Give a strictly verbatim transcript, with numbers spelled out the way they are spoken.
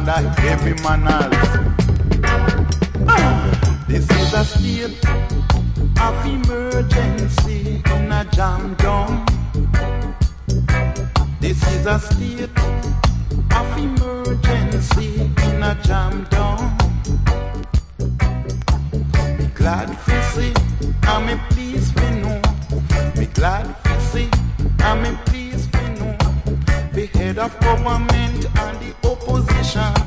under heavy manners. This is a state of emergency in a jam down. This is a state of emergency in a jam down. Be glad for see, I'm a please for know. Be glad for see, I'm a please for know. The head of government and the opposition